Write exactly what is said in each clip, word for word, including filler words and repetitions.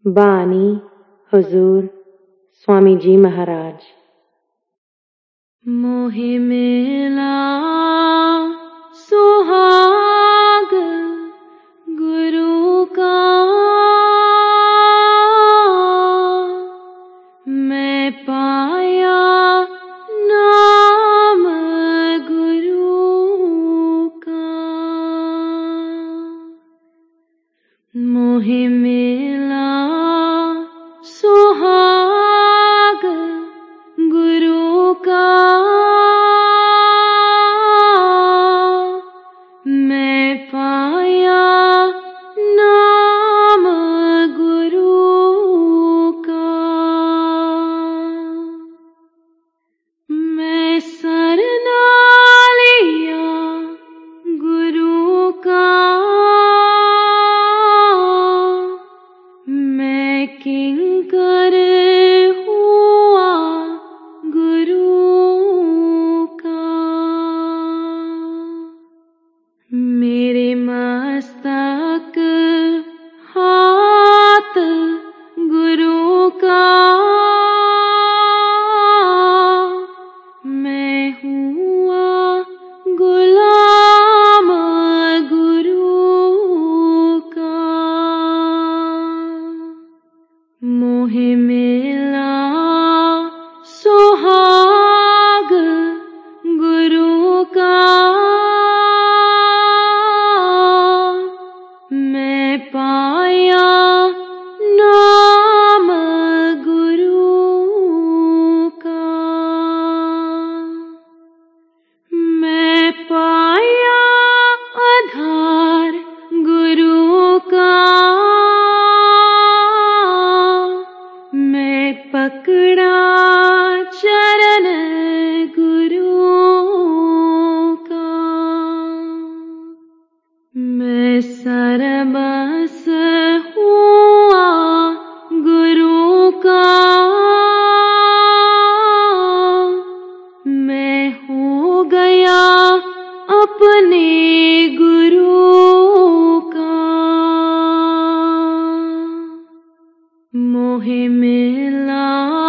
बानी हुजूर स्वामी जी महाराज। मोहि मिला सुहाग गुरु का, मैं पाया नाम गुरु का। मोहि मिला सुहाग गुरु का, मैं पाया नाम गुरु का। मैं सरना लिया गुरु का, मैं किंकर हुआ गुरु का। मेरे मस्तक हाथ गुरु का, मैं हुआ गुलाम गुरु का। मोहि मिला सुहाग गुरु का, मैं पाया नाम गुरु का। मैं पाया आधार गुरु का, मैं पकड़ा चरण गुरु का। मैं सरबस हुआ गुरु का, मैं हो गया अपने गुरु का। मोहि मिला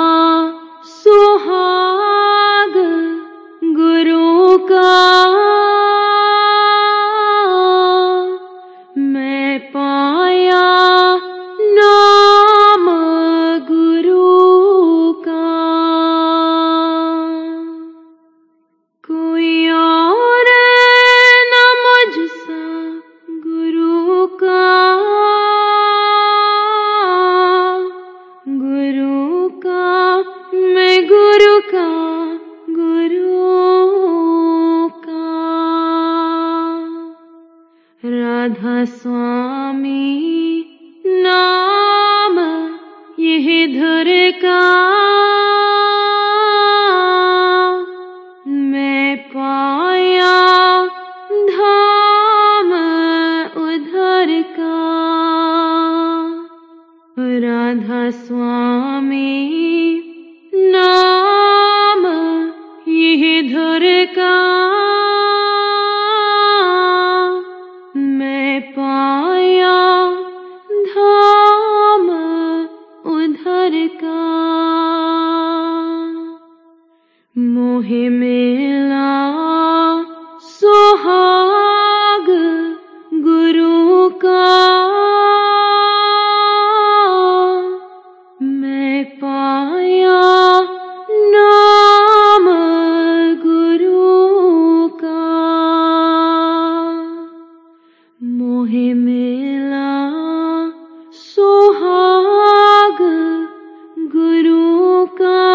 सुहाग गुरु का, मैं पाया नाम गुरु का। कोई और न मुझसा गुरु का, गुरु का मैं गुरु का गुरु का। राधा स्वामी नाम यह धुर का, मैं पाया धाम उधर का। राधा स्वामी नाम यह धुर का, मैं पाया धाम उधर का। मोहि मिला सुहाग गुरु का, मैं पाया नाम गुरु का। मोहि मिला सुहाग गुरु का,